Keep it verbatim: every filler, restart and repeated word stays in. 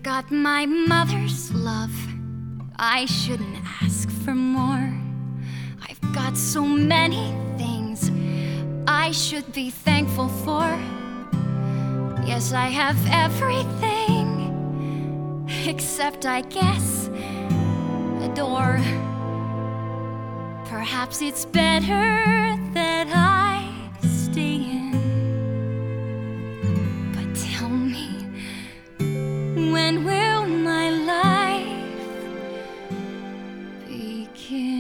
got my mother's love, I shouldn't ask for more. I've got so many things I should be thankful for. Yes, I have everything, except I guess a door. Perhaps it's better that I stay in. But tell me, when will my life begin?